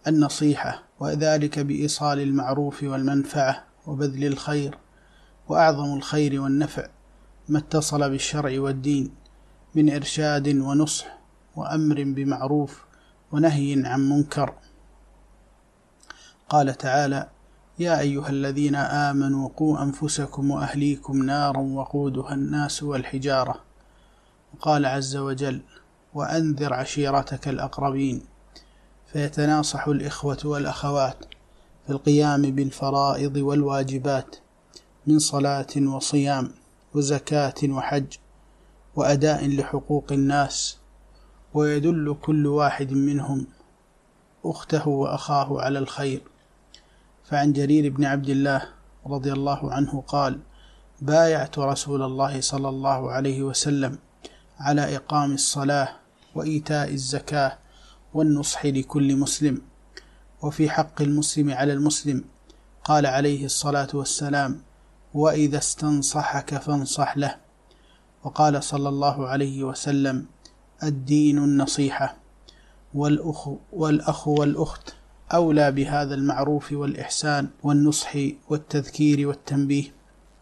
النصيحة، وذلك بإيصال المعروف والمنفعة وبذل الخير، وأعظم الخير والنفع ما اتصل بالشرع والدين من إرشاد ونصح وأمر بمعروف ونهي عن منكر. قال تعالى: يا أيها الذين آمنوا قوا أنفسكم وأهليكم نارا وقودها الناس والحجارة. وقال عز وجل: وأنذر عشيرتك الأقربين. فيتناصح الإخوة والأخوات في القيام بالفرائض والواجبات من صلاة وصيام وزكاة وحج وأداء لحقوق الناس، ويدل كل واحد منهم أخته وأخاه على الخير. فعن جرير بن عبد الله رضي الله عنه قال: بايعت رسول الله صلى الله عليه وسلم على إقام الصلاة وإيتاء الزكاة والنصح لكل مسلم، وفي حق المسلم على المسلم قال عليه الصلاة والسلام: وإذا استنصحك فانصح له. وقال صلى الله عليه وسلم: الدين النصيحة، والأخ والأخت أولى بهذا المعروف والإحسان والنصح والتذكير والتنبيه.